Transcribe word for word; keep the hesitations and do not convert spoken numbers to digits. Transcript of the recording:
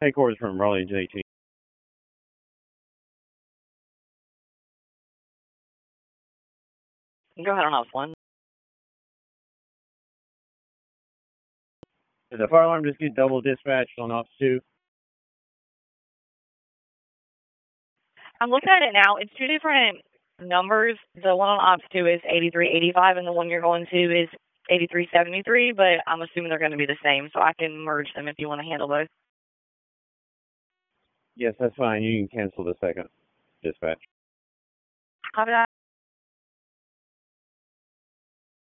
Headquarters from Raleigh J T. Go ahead on off one. Did the fire alarm just get double dispatched on ops two? I'm looking at it now. It's two different numbers. The one on ops two is eighty-three eighty-five, and the one you're going to is eighty-three seventy-three, but I'm assuming they're going to be the same, so I can merge them if you want to handle both. Yes, that's fine. You can cancel the second dispatch. Copy that.